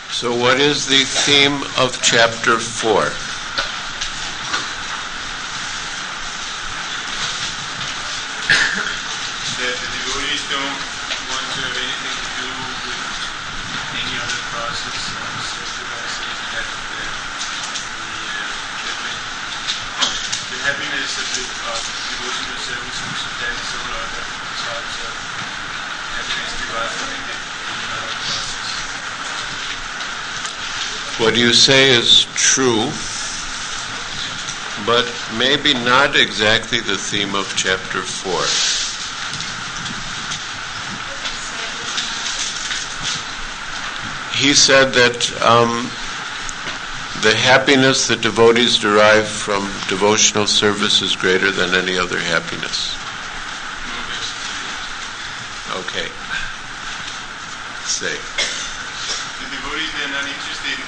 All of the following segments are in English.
So what is the theme of chapter 4? That the devotees don't want to have anything to do with any other process of self-realization, that the happiness of devotional service which surpasses all other types of happiness derived from any other process. What you say is true, but maybe not exactly the theme of chapter 4. He said that the happiness that devotees derive from devotional service is greater than any other happiness. Okay. Say. The devotees, they are not interested in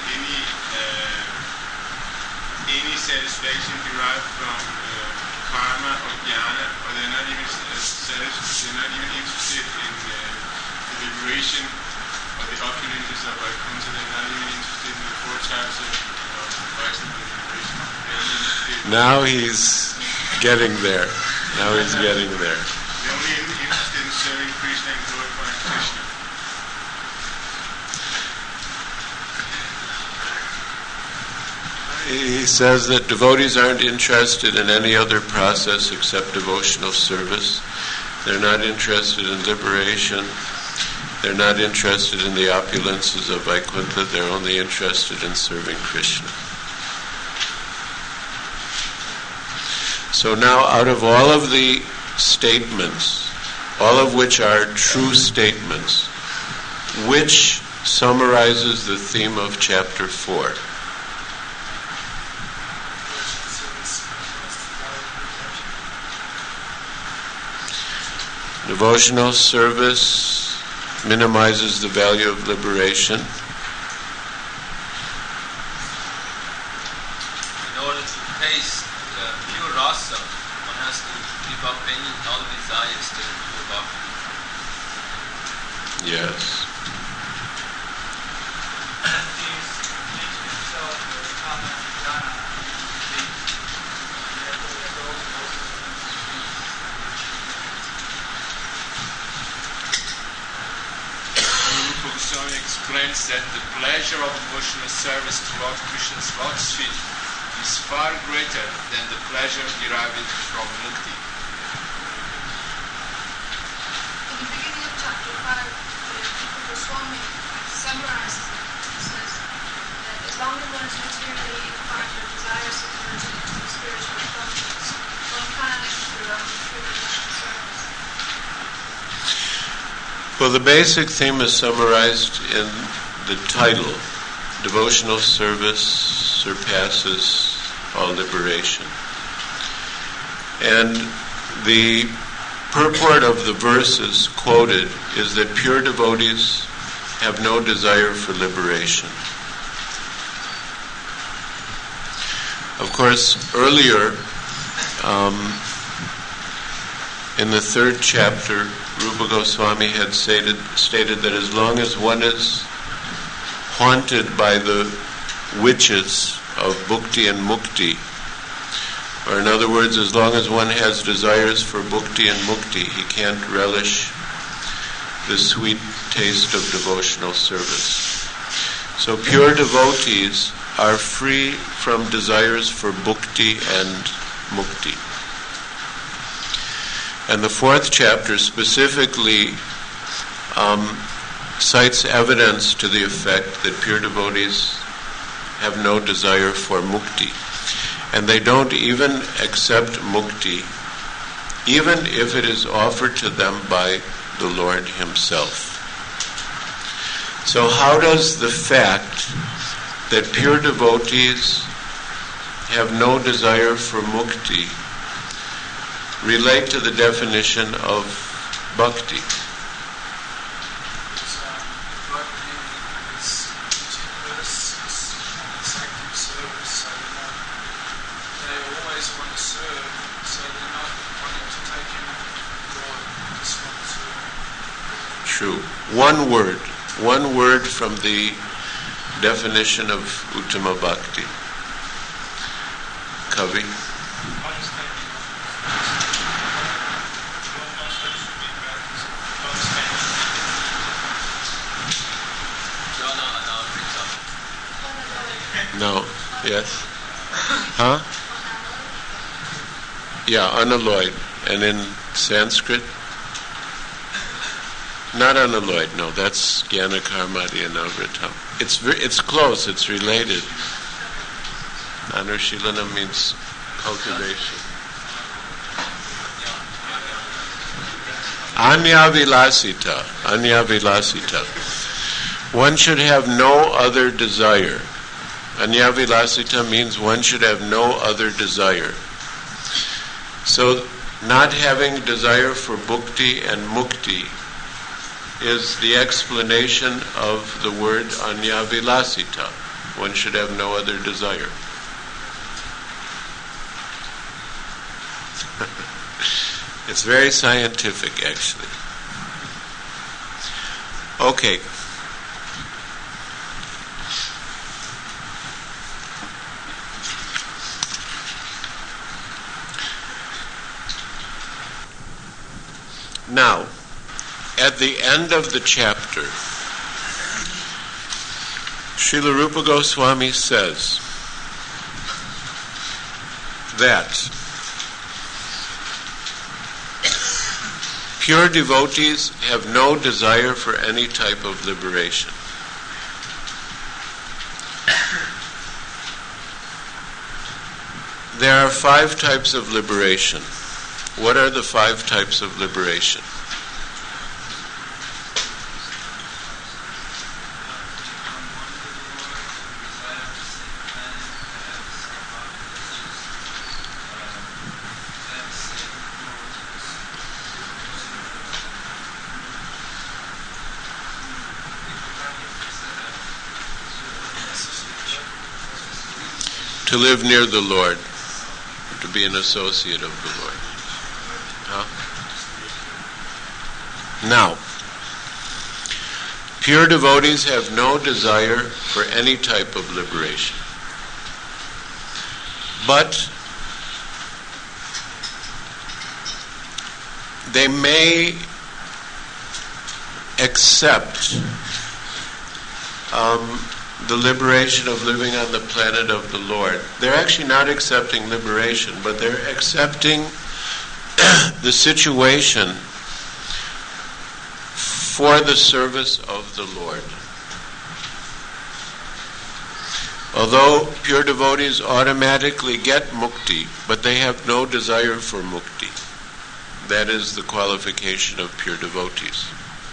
any satisfaction derived from karma or jnana, or they're not even interested in the liberation or the opulences of Vaikuntha. They're not even interested in the 4 types of Vaishnava liberation. Now he's getting there. They're only interested in serving Krishna and glorifying Krishna. He says that devotees aren't interested in any other process except devotional service. They're not interested in liberation. They're not interested in the opulences of Vaikuntha. They're only interested in serving Krishna. So now, out of all of the statements, all of which are true statements, which summarizes the theme of chapter 4? Devotional service minimizes the value of liberation. In order to taste the pure rasa, one has to give up all desires to give up. Yes. Goswami explains that the pleasure of devotional service throughout Krishna's lotus feet is far greater than the pleasure derived from mukti. In the beginning of chapter 5, Goswami summarizes it. He says that as long as one is materially inclined or desires to merge into the spiritual functions, one can enter on the true devotional service. Well, the basic theme is summarized in the title, Devotional Service Surpasses All Liberation. And the purport of the verses quoted is that pure devotees have no desire for liberation. Of course, earlier, in the 3rd chapter, Rupa Goswami had stated that as long as one is haunted by the witches of bhukti and mukti, or in other words, as long as one has desires for bhukti and mukti, he can't relish the sweet taste of devotional service. So pure devotees are free from desires for bhukti and mukti. And the 4th chapter specifically cites evidence to the effect that pure devotees have no desire for mukti. And they don't even accept mukti, even if it is offered to them by the Lord Himself. So how does the fact that pure devotees have no desire for mukti relate to the definition of bhakti? Bhakti is meticulous, it's active service, so they always want to serve, so they're not wanting to take anything from God, they just want to serve. True. One word from the definition of Uttama Bhakti. Kavi? No. Yes? Huh? Yeah, unalloyed. And in Sanskrit? Not unalloyed, no. That's Jnana Karmadi and Avritam. It's close, it's related. Anushilana means cultivation. Anyavilasita. One should have no other desire. Anyavilasita means one should have no other desire. So, not having desire for bhukti and mukti is the explanation of the word anyavilasita. One should have no other desire. It's very scientific, actually. Okay. Now, at the end of the chapter, Srila Rupa Goswami says that pure devotees have no desire for any type of liberation. There are 5 types of liberation. What are the 5 types of liberation? To live near the Lord, to be an associate of the Lord. Huh? Now, pure devotees have no desire for any type of liberation. But they may accept the liberation of living on the planet of the Lord. They're actually not accepting liberation, but they're accepting the situation for the service of the Lord. Although pure devotees automatically get mukti, but they have no desire for mukti. That is the qualification of pure devotees.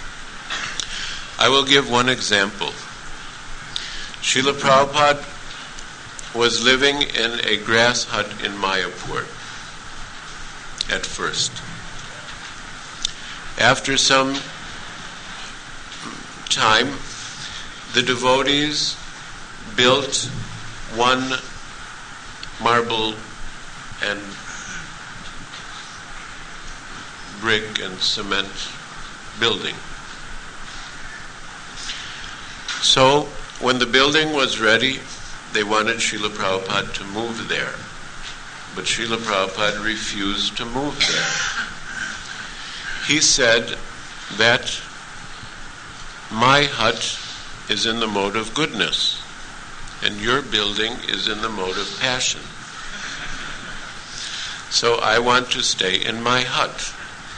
I will give one example. Srila Prabhupada was living in a grass hut in Mayapur at first. After some time, the devotees built one marble and brick and cement building. So, when the building was ready, they wanted Srila Prabhupada to move there. But Srila Prabhupada refused to move there. He said that my hut is in the mode of goodness, and your building is in the mode of passion. So I want to stay in my hut.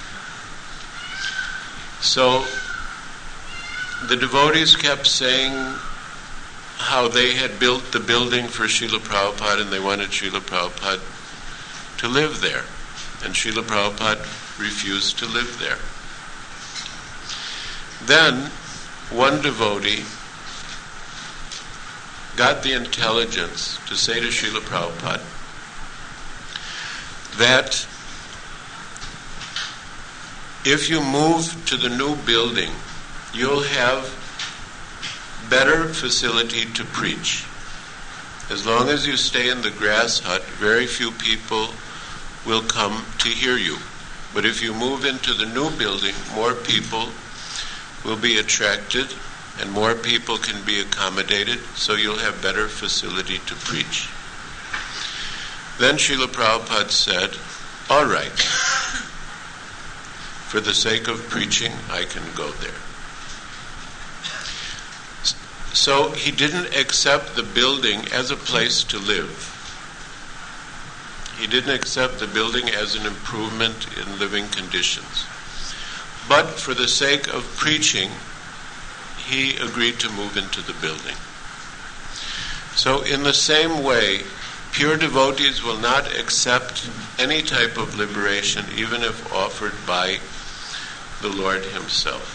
So the devotees kept saying how they had built the building for Srila Prabhupada and they wanted Srila Prabhupada to live there. And Srila Prabhupada refused to live there. Then one devotee got the intelligence to say to Srila Prabhupada that if you move to the new building, you'll have better facility to preach. As long as you stay in the grass hut, very few people will come to hear you. But if you move into the new building, more people will be attracted and more people can be accommodated, so you'll have better facility to preach. Then Srila Prabhupada said, all right, for the sake of preaching, I can go there. So he didn't accept the building as a place to live. He didn't accept the building as an improvement in living conditions. But for the sake of preaching, he agreed to move into the building. So in the same way, pure devotees will not accept any type of liberation, even if offered by the Lord himself.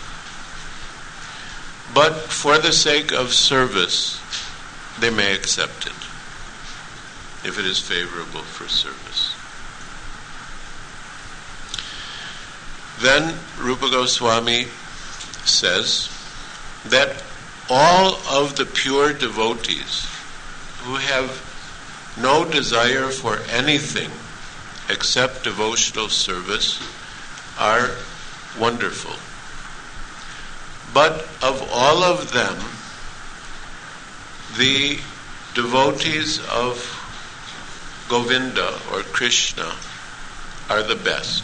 But for the sake of service, they may accept it, if it is favorable for service. Then Rupa Goswami says that all of the pure devotees who have no desire for anything except devotional service are wonderful. But of all of them, the devotees of Govinda or Krishna are the best.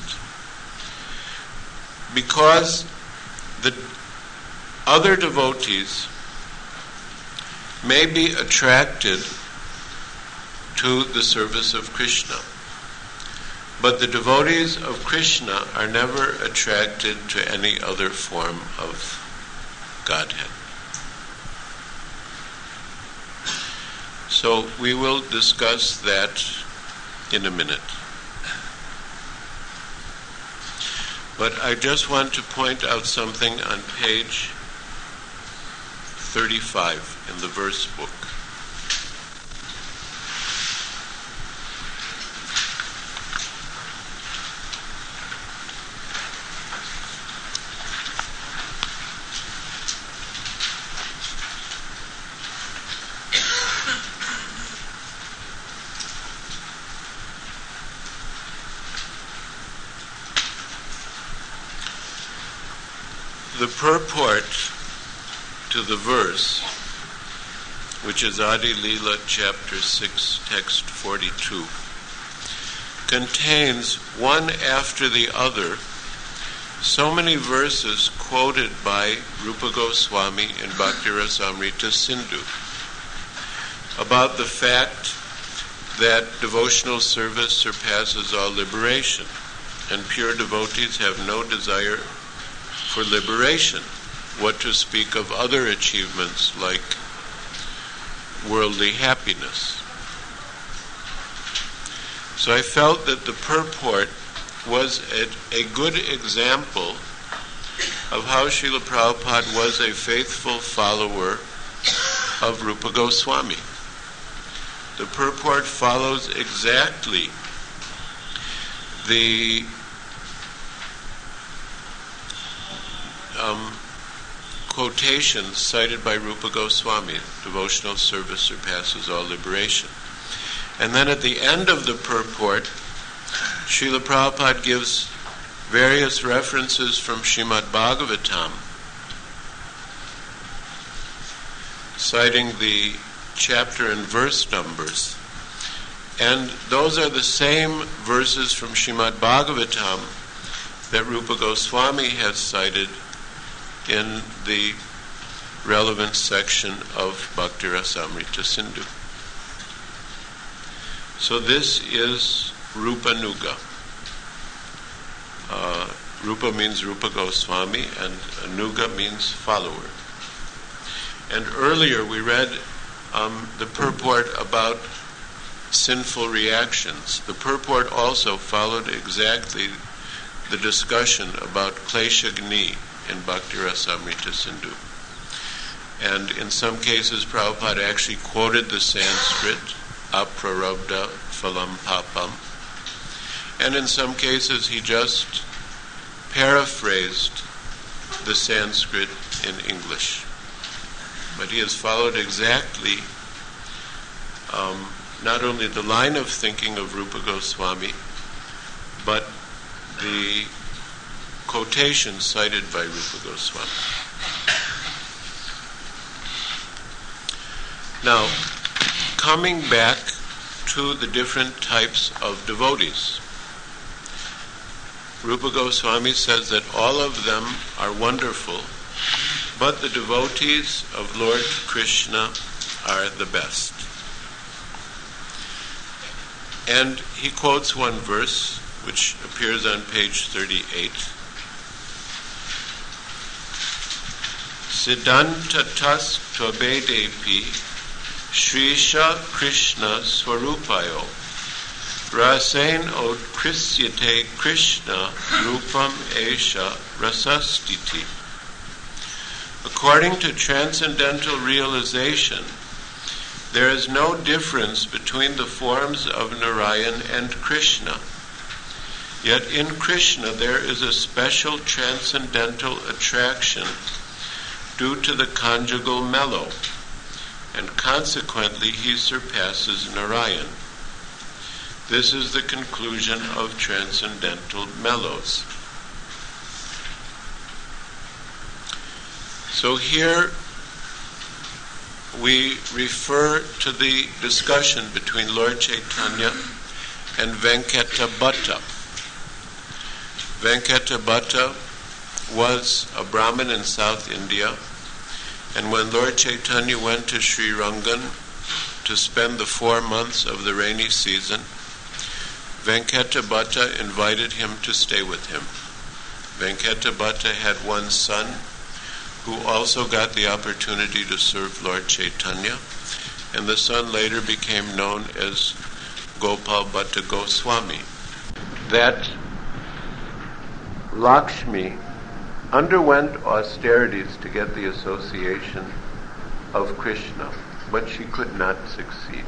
Because the other devotees may be attracted to the service of Krishna, but the devotees of Krishna are never attracted to any other form of Godhead. So we will discuss that in a minute. But I just want to point out something on page 35 in the verse book. The purport to the verse, which is Adi Lila chapter 6, text 42, contains one after the other so many verses quoted by Rupa Goswami in Bhakti Rasamrita Sindhu about the fact that devotional service surpasses all liberation, and pure devotees have no desire for liberation, what to speak of other achievements like worldly happiness. So I felt that the purport was a good example of how Srila Prabhupada was a faithful follower of Rupa Goswami. The purport follows exactly the quotations cited by Rupa Goswami, devotional service surpasses all liberation. And then at the end of the purport, Srila Prabhupada gives various references from Srimad Bhagavatam, citing the chapter and verse numbers. And those are the same verses from Srimad Bhagavatam that Rupa Goswami has cited in the relevant section of Bhakti Rasamrita Sindhu. So this is Rupa Nuga. Rupa means Rupa Goswami, and Nuga means follower. And earlier we read the purport about sinful reactions. The purport also followed exactly the discussion about Kleshagni in Bhakti Rasamrita Sindhu. And in some cases, Prabhupada actually quoted the Sanskrit, aprarabdha phalam papam. And in some cases, he just paraphrased the Sanskrit in English. But he has followed exactly not only the line of thinking of Rupa Goswami, but the quotations cited by Rupa Goswami. Now, coming back to the different types of devotees, Rupa Goswami says that all of them are wonderful, but the devotees of Lord Krishna are the best. And he quotes one verse, which appears on page 38. Siddhanta-tas tvabedepi Shrisha Krishna Swarupayo Rasen Odkrisyate Krishna Rupam Esha Rasastiti. According to transcendental realization, there is no difference between the forms of Narayan and Krishna. Yet in Krishna there is a special transcendental attraction due to the conjugal mellow, and consequently he surpasses Narayan. This is the conclusion of transcendental mellows. So here we refer to the discussion between Lord Chaitanya and Venkatabhatta. Venkatabhatta was a Brahmin in South India, and when Lord Chaitanya went to Sri Rangan to spend the 4 months of the rainy season, Venkatabhatta invited him to stay with him. Venkatabhatta had one son who also got the opportunity to serve Lord Chaitanya, and the son later became known as Gopal Bhatta Goswami. That Lakshmi underwent austerities to get the association of Krishna, but she could not succeed.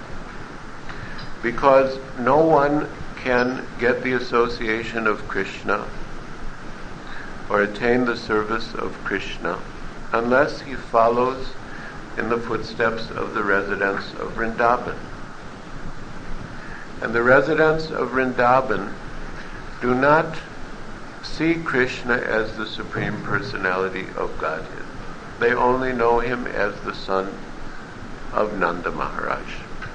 Because no one can get the association of Krishna or attain the service of Krishna unless he follows in the footsteps of the residents of Vrindavan. And the residents of Vrindavan do not see Krishna as the Supreme Personality of Godhead. They only know him as the son of Nanda Maharaj.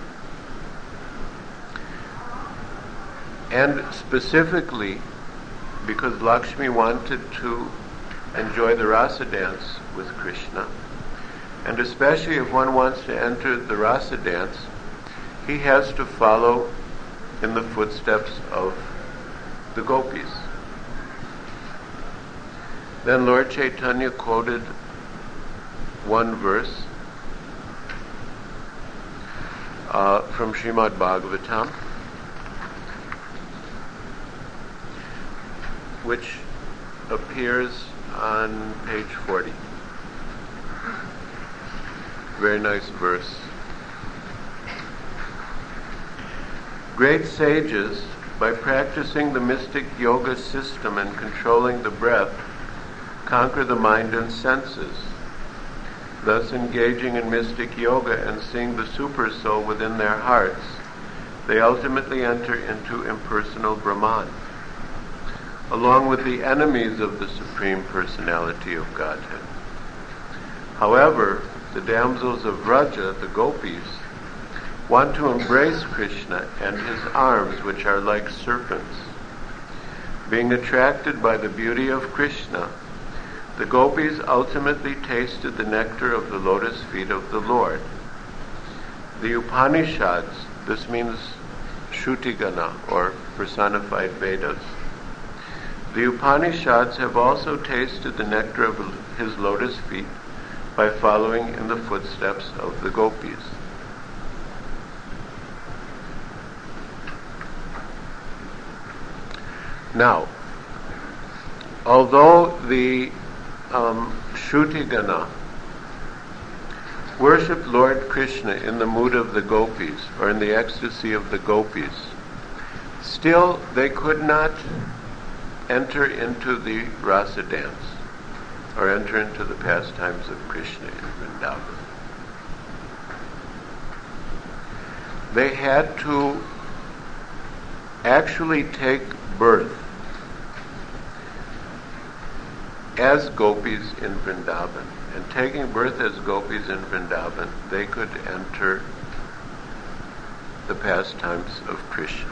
And specifically, because Lakshmi wanted to enjoy the rasa dance with Krishna, and especially if one wants to enter the rasa dance, he has to follow in the footsteps of the gopis. Then Lord Chaitanya quoted one verse from Srimad Bhagavatam, which appears on page 40. Very nice verse. Great sages, by practicing the mystic yoga system and controlling the breath, conquer the mind and senses. Thus, engaging in mystic yoga and seeing the super soul within their hearts, they ultimately enter into impersonal Brahman, along with the enemies of the Supreme Personality of Godhead. However, the damsels of Vraja, the gopis, want to embrace Krishna and his arms, which are like serpents. Being attracted by the beauty of Krishna, the gopis ultimately tasted the nectar of the lotus feet of the Lord. The Upanishads, this means Shrutigana, or personified Vedas, the Upanishads have also tasted the nectar of his lotus feet by following in the footsteps of the gopis. Now, although the Shrutigana worshipped Lord Krishna in the mood of the gopis, or in the ecstasy of the gopis, still they could not enter into the rasa dance, or enter into the pastimes of Krishna in Vrindavan. They had to actually take birth as gopis in Vrindavan and taking birth as gopis in Vrindavan, they could enter the pastimes of Krishna.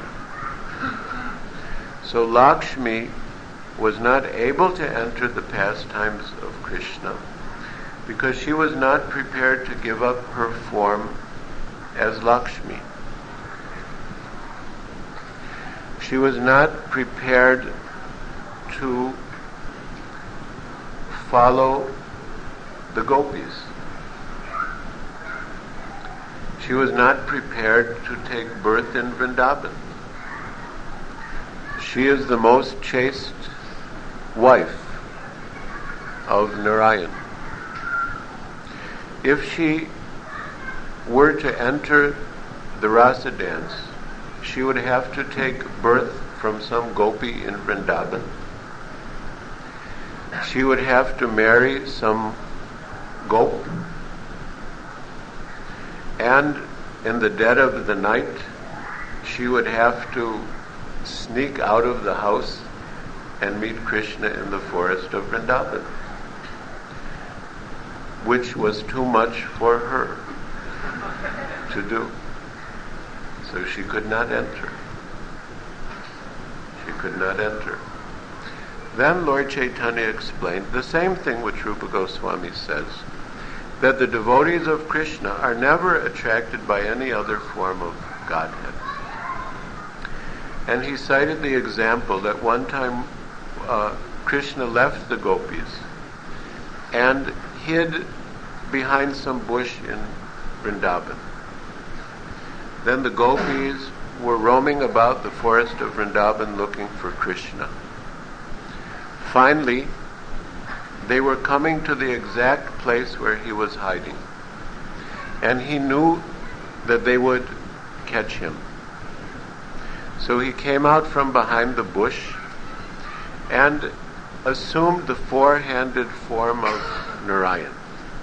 So Lakshmi was not able to enter the pastimes of Krishna because she was not prepared to give up her form as Lakshmi. She was not prepared to follow the gopis. She was not prepared to take birth in Vrindavan. She is the most chaste wife of Narayan. If she were to enter the rasa dance, she would have to take birth from some gopi in Vrindavan. She would have to marry some gop. And in the dead of the night, she would have to sneak out of the house and meet Krishna in the forest of Vrindavan, which was too much for her to do. So she could not enter. She could not enter. Then Lord Chaitanya explained the same thing which Rupa Goswami says, that the devotees of Krishna are never attracted by any other form of Godhead. And he cited the example that one time Krishna left the gopis and hid behind some bush in Vrindavan. Then the gopis were roaming about the forest of Vrindavan looking for Krishna. Finally, they were coming to the exact place where he was hiding. And he knew that they would catch him. So he came out from behind the bush and assumed the four-handed form of Narayan.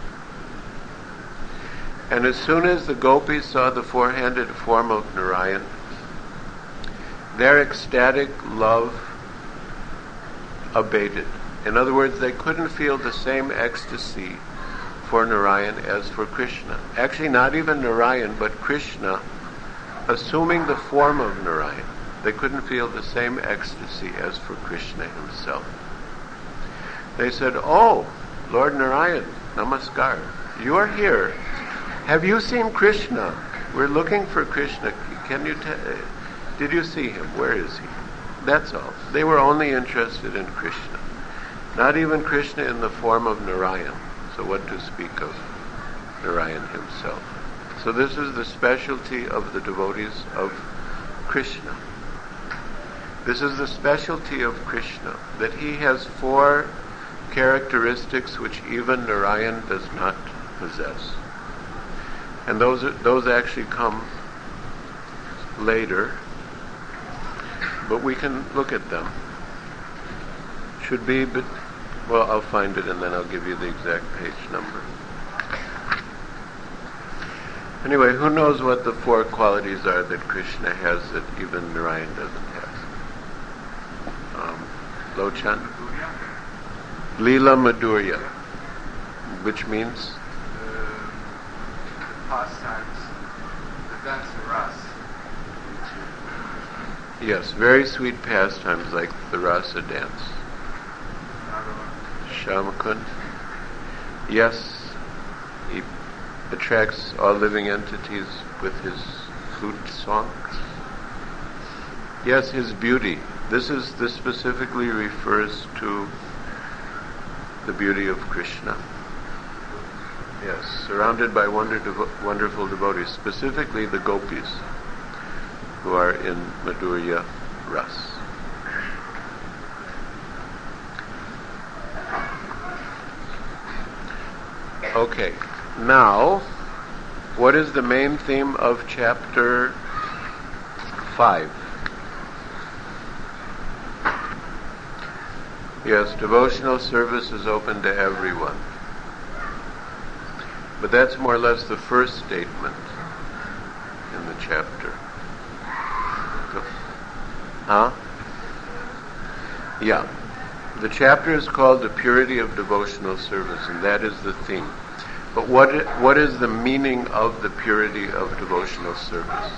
And as soon as the gopis saw the four-handed form of Narayan, their ecstatic love abated. In other words, they couldn't feel the same ecstasy for Narayan as for Krishna. Actually, not even Narayan, but Krishna, assuming the form of Narayan. They couldn't feel the same ecstasy as for Krishna himself. They said, "Oh, Lord Narayan, namaskar. You are here. Have you seen Krishna? We're looking for Krishna. Did you see him? Where is he?" That's all. They were only interested in Krishna. Not even Krishna in the form of Narayan. So what to speak of Narayan himself? So this is the specialty of the devotees of Krishna. This is the specialty of Krishna, that he has four characteristics which even Narayan does not possess. And those actually come later, but we can look at them. Should be, but well, I'll find it and then I'll give you the exact page number. Anyway, who knows what the four qualities are that Krishna has that even Narayan doesn't have? Lochan? Lila Madhurya, which means? Pastimes, the dance of Ras. Yes, very sweet pastimes like the rasa dance. Shamakund. Yes, he attracts all living entities with his flute songs. Yes, his beauty. This specifically refers to the beauty of Krishna. Yes, surrounded by wonderful devotees, specifically the gopis, who are in Madhurya Ras. Okay, now, what is the main theme of chapter 5? Yes, devotional service is open to everyone. But that's more or less the first statement in the chapter. Huh? Yeah. The chapter is called The Purity of Devotional Service, and that is the theme. But what is the meaning of the purity of devotional service?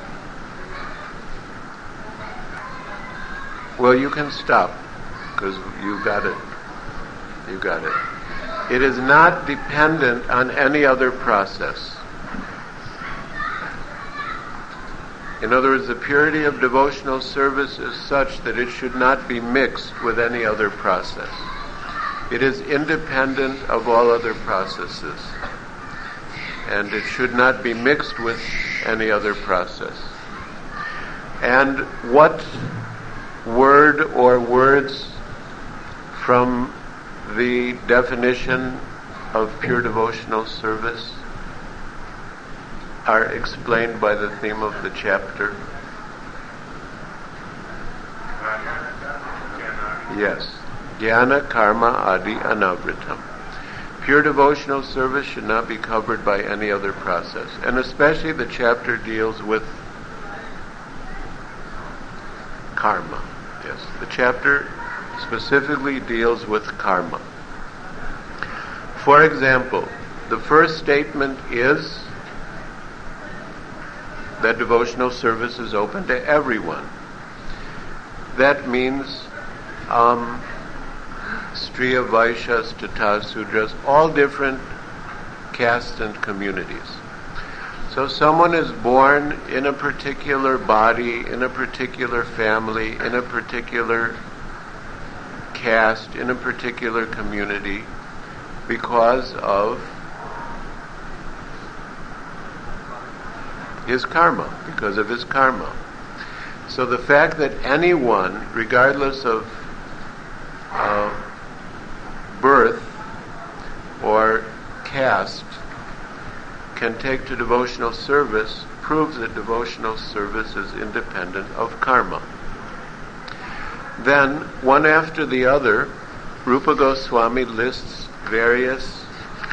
Well, you can stop, because you got it. You got it. It is not dependent on any other process. In other words, the purity of devotional service is such that it should not be mixed with any other process. It is independent of all other processes, and it should not be mixed with any other process. And what word or words from the definition of pure devotional service are explained by the theme of the chapter? Yes. Jnana karma adi anavritam. Pure devotional service should not be covered by any other process. And especially the chapter deals with karma. Yes. The chapter specifically deals with karma. For example, the first statement is that devotional service is open to everyone. That means Striya, Vaishyas, Tata, Sudras, all different castes and communities. So someone is born in a particular body, in a particular family, in a particular caste, in a particular community, because of his karma, because of his karma. So the fact that anyone, regardless of birth or caste, can take to devotional service proves that devotional service is independent of karma. Then, one after the other, Rupa Goswami lists various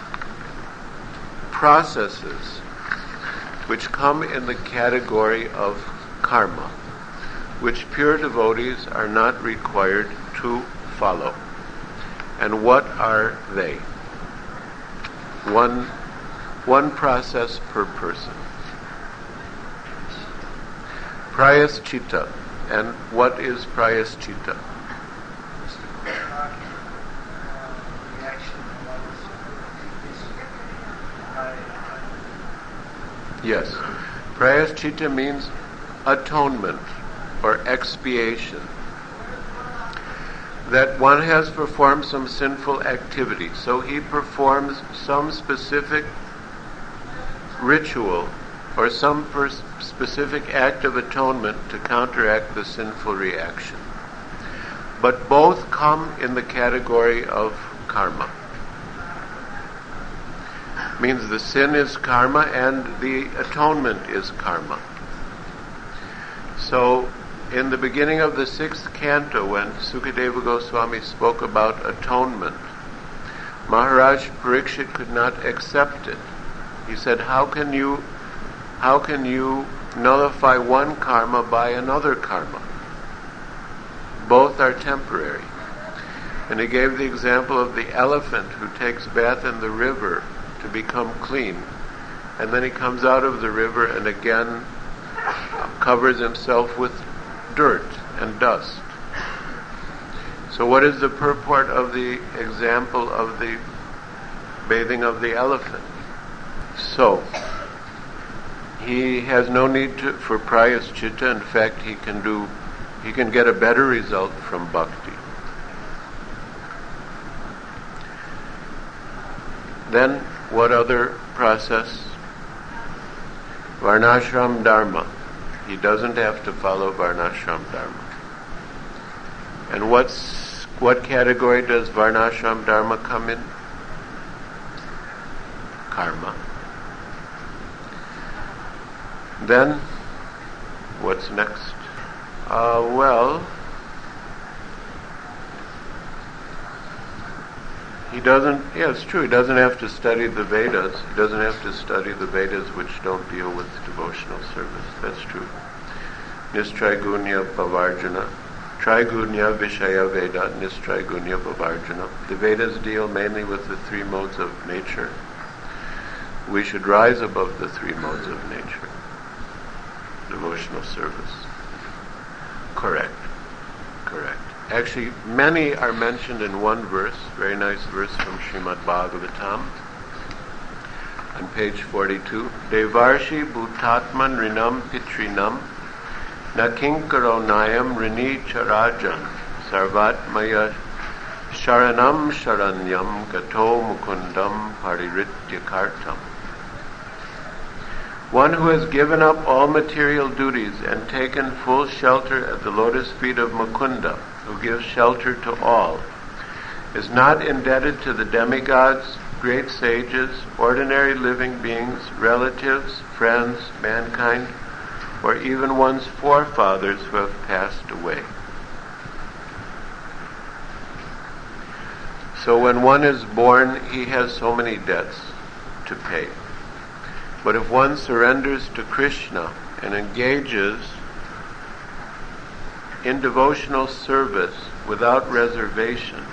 processes which come in the category of karma, which pure devotees are not required to follow. And what are they? One process per person. Prayaschita. And what is prayaschita? Yes. Prayaschita means atonement or expiation. That one has performed some sinful activity, so he performs some specific ritual or some specific act of atonement to counteract the sinful reaction. But both come in the category of karma. Means the sin is karma and the atonement is karma. So, in the beginning of the 6th canto, when Sukadeva Goswami spoke about atonement, Maharaj Parikshit could not accept it. He said, how can you nullify one karma by another karma? Both are temporary. And he gave the example of the elephant who takes bath in the river to become clean, and then he comes out of the river and again covers himself with dirt and dust. So what is the purport of the example of the bathing of the elephant? So he has no need for prayaschita. In fact, he can get a better result from bhakti. Then what other process? Varnashram dharma. He doesn't have to follow Varnashram dharma. And what category does Varnashram dharma come in? Karma. Then, what's next? It's true, he doesn't have to study the Vedas. He doesn't have to study the Vedas which don't deal with devotional service. That's true. Nistraigunya Pavarjana, Trigunya Vishaya Veda, Nistrigunya Bhavarjana. The Vedas deal mainly with the three modes of nature. We should rise above the three modes of nature. Devotional service. Correct. Actually, many are mentioned in one verse, very nice verse from Srimad Bhagavatam, on page 42. Devarshi bhutatman rinam pitrinam nakinkaro nayam rini charajan sarvatmaya sharanam sharanyam gato mukundam parirityakartam. One who has given up all material duties and taken full shelter at the lotus feet of Mukunda, who gives shelter to all, is not indebted to the demigods, great sages, ordinary living beings, relatives, friends, mankind, or even one's forefathers who have passed away. So when one is born, he has so many debts to pay. But if one surrenders to Krishna and engages in devotional service without reservation,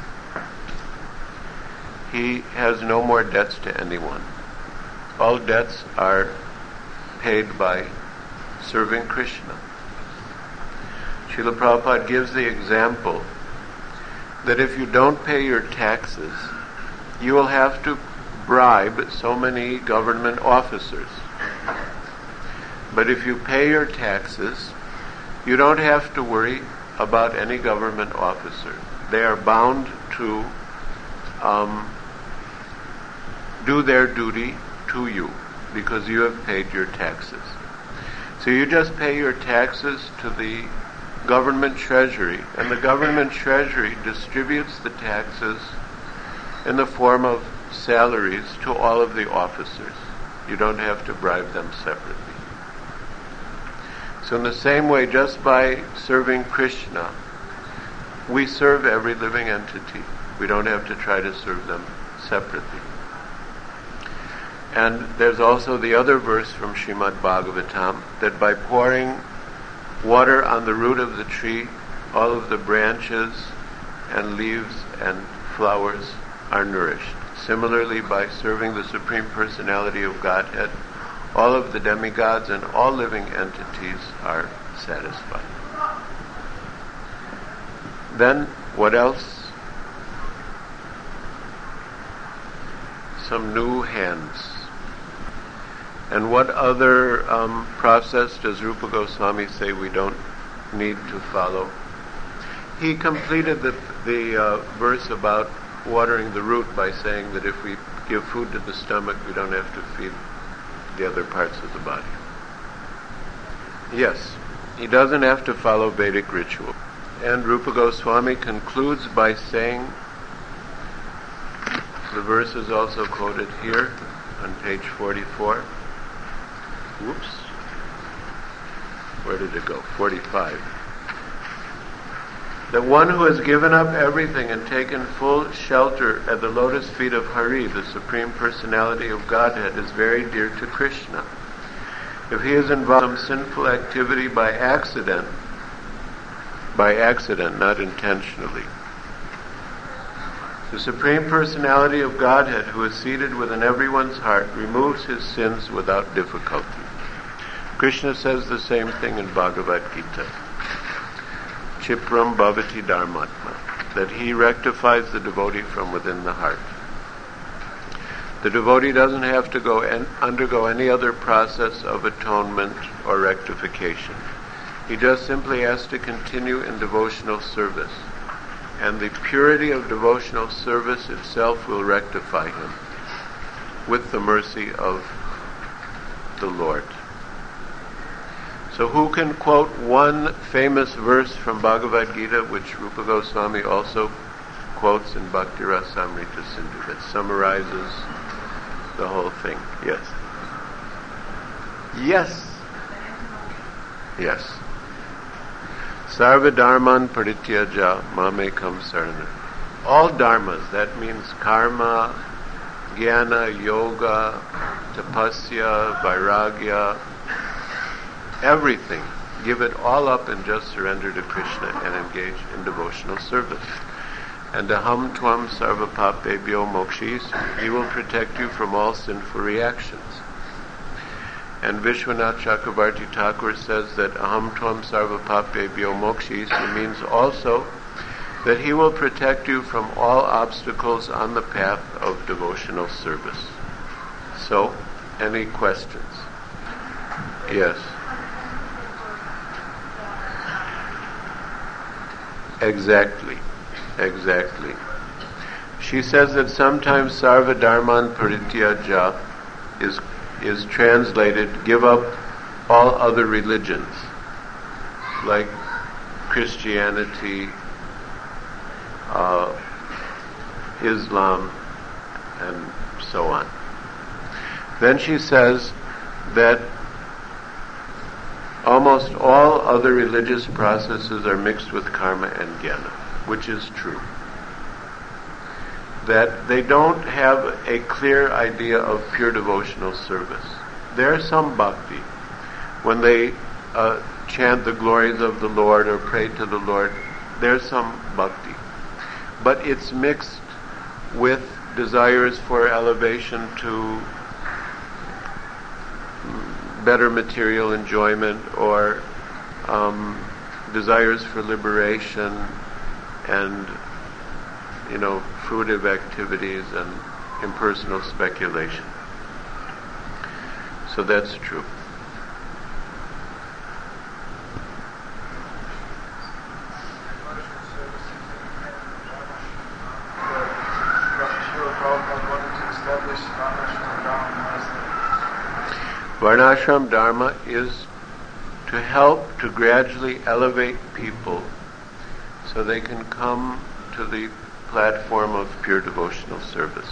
he has no more debts to anyone. All debts are paid by serving Krishna. Srila Prabhupada gives the example that if you don't pay your taxes, you will have to bribe so many government officers. But if you pay your taxes, you don't have to worry about any government officer. They are bound to do their duty to you because you have paid your taxes. So you just pay your taxes to the government treasury, and the government treasury distributes the taxes in the form of salaries to all of the officers. You don't have to bribe them separately. So in the same way, just by serving Krishna, we serve every living entity. We don't have to try to serve them separately. And there's also the other verse from Srimad Bhagavatam, that by pouring water on the root of the tree, all of the branches and leaves and flowers are nourished. Similarly, by serving the Supreme Personality of Godhead, all of the demigods and all living entities are satisfied. Then, what else? Some new hands. And what other process does Rupa Goswami say we don't need to follow? He completed the verse about watering the root by saying that if we give food to the stomach, we don't have to feed the other parts of the body. Yes, he doesn't have to follow Vedic ritual. And Rupa Goswami concludes by saying, the verse is also quoted here on page 44. Whoops. Where did it go? 45. That one who has given up everything and taken full shelter at the lotus feet of Hari, the Supreme Personality of Godhead, is very dear to Krishna. If he is involved in some sinful activity by accident, not intentionally, the Supreme Personality of Godhead, who is seated within everyone's heart, removes his sins without difficulty. Krishna says the same thing in Bhagavad Gita. Chipram bhavati dharmatma, that he rectifies the devotee from within the heart. The devotee doesn't have to undergo any other process of atonement or rectification. He just simply has to continue in devotional service. And the purity of devotional service itself will rectify him with the mercy of the Lord. So who can quote one famous verse from Bhagavad Gita, which Rupa Goswami also quotes in Bhakti Rasamrita Sindhu, that summarizes the whole thing? Yes. Sarva dharman parityaja mamekam sarana. All dharmas, that means karma, jnana, yoga, tapasya, vairagya, everything give it all up and just surrender to Krishna and engage in devotional service. And aham tvam sarvapapebhyo mokshis, he will protect you from all sinful reactions. And Vishwanath Chakravarti Thakur says that aham tvam sarvapapebhyo mokshis, it means also that he will protect you from all obstacles on the path of devotional service. So, any questions? Yes. Exactly. She says that sometimes sarva dharman parityaja is translated, give up all other religions, like Christianity, Islam, and so on. Then she says that almost all other religious processes are mixed with karma and jnana, which is true. That they don't have a clear idea of pure devotional service. There's some bhakti. When they chant the glories of the Lord or pray to the Lord, there's some bhakti. But it's mixed with desires for elevation to better material enjoyment, or desires for liberation and, fruitive activities and impersonal speculation. So that's true. Varnashram Dharma is to help to gradually elevate people so they can come to the platform of pure devotional service.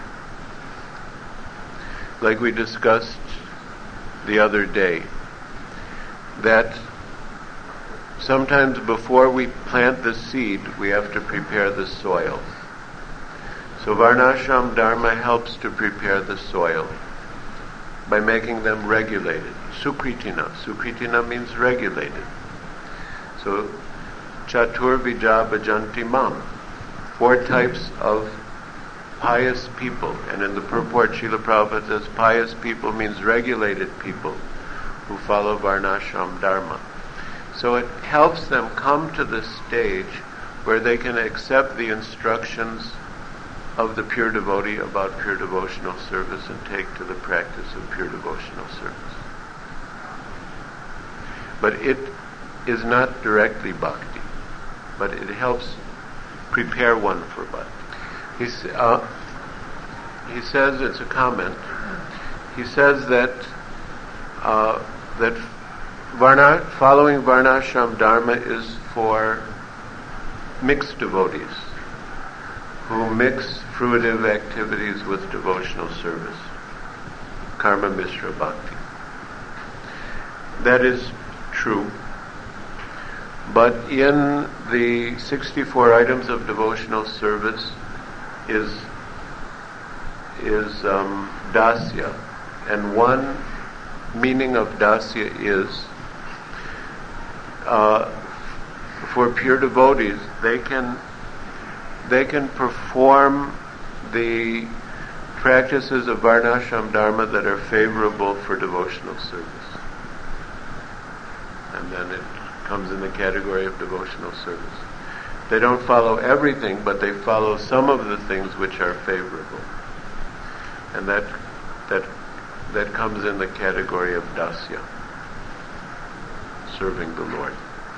Like we discussed the other day, that sometimes before we plant the seed, we have to prepare the soil. So Varnashram Dharma helps to prepare the soil by making them regulated. Sukritina. Sukritina means regulated. So, Chatur Vija Bhajanti Mam. 4 types of pious people. And in the purport, Srila Prabhupada says pious people means regulated people who follow Varnashram Dharma. So it helps them come to the stage where they can accept the instructions of the pure devotee about pure devotional service and take to the practice of pure devotional service. But it is not directly bhakti, but it helps prepare one for bhakti. He says, it's a comment, he says that following Varnashram Dharma is for mixed devotees who mix fruitive activities with devotional service. Karma Mishra Bhakti. That is true. But in the 64 items of devotional service is dasya. And one meaning of dasya is for pure devotees, they can perform the practices of Varnashram Dharma that are favorable for devotional service. And then it comes in the category of devotional service. They don't follow everything, but they follow some of the things which are favorable. And that comes in the category of dasya, serving the Lord.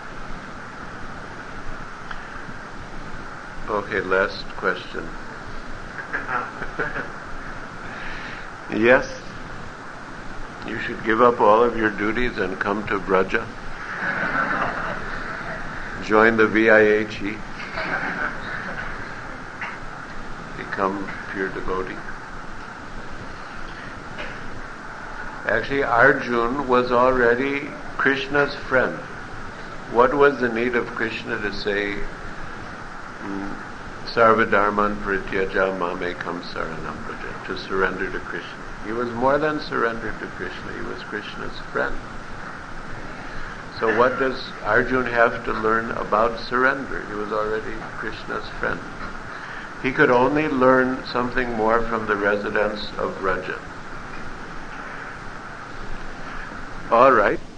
Okay, last question. Yes? You should give up all of your duties and come to Braja. Join the VIHE. Become pure devotee. Actually, Arjuna was already Krishna's friend. What was the need of Krishna to say, Sarva Dharman Parityaja Mamekam Saranam Braja, to surrender to Krishna? He was more than surrendered to Krishna, he was Krishna's friend. So what does Arjuna have to learn about surrender? He was already Krishna's friend. He could only learn something more from the residents of Vraja. All right.